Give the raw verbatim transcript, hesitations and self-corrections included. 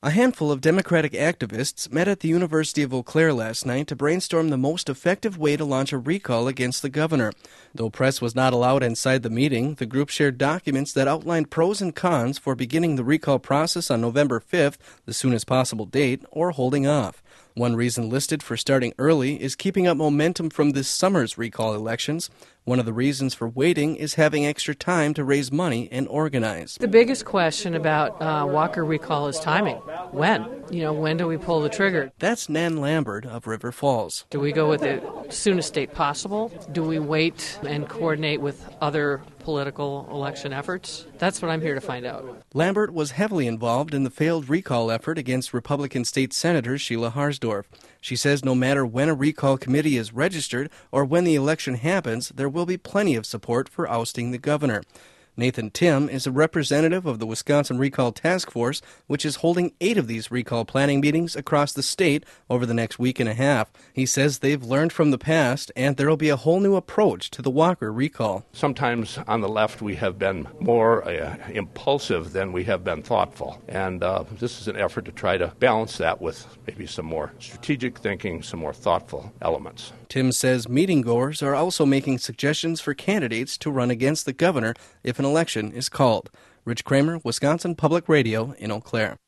A handful of Democratic activists met at the University of Eau Claire last night to brainstorm the most effective way to launch a recall against the governor. Though press was not allowed inside the meeting, the group shared documents that outlined pros and cons for beginning the recall process on November fifth, the soonest possible date, or holding off. One reason listed for starting early is keeping up momentum from this summer's recall elections. One of the reasons for waiting is having extra time to raise money and organize. The biggest question about uh, Walker recall is timing. When? You know, when do we pull the trigger? That's Nan Lambert of River Falls. Do we go with the soonest date possible? Do we wait and coordinate with other political election efforts? That's what I'm here to find out. Lambert was heavily involved in the failed recall effort against Republican State Senator Sheila Harsdorf. She says no matter when a recall committee is registered or when the election happens, there will be plenty of support for ousting the governor. Nathan Tim is a representative of the Wisconsin Recall Task Force, which is holding eight of these recall planning meetings across the state over the next week and a half. He says they've learned from the past, and there will be a whole new approach to the Walker recall. Sometimes on the left we have been more uh, impulsive than we have been thoughtful, and uh, this is an effort to try to balance that with maybe some more strategic thinking, some more thoughtful elements. Tim says meeting-goers are also making suggestions for candidates to run against the governor if an election is called. Rich Kramer, Wisconsin Public Radio in Eau Claire.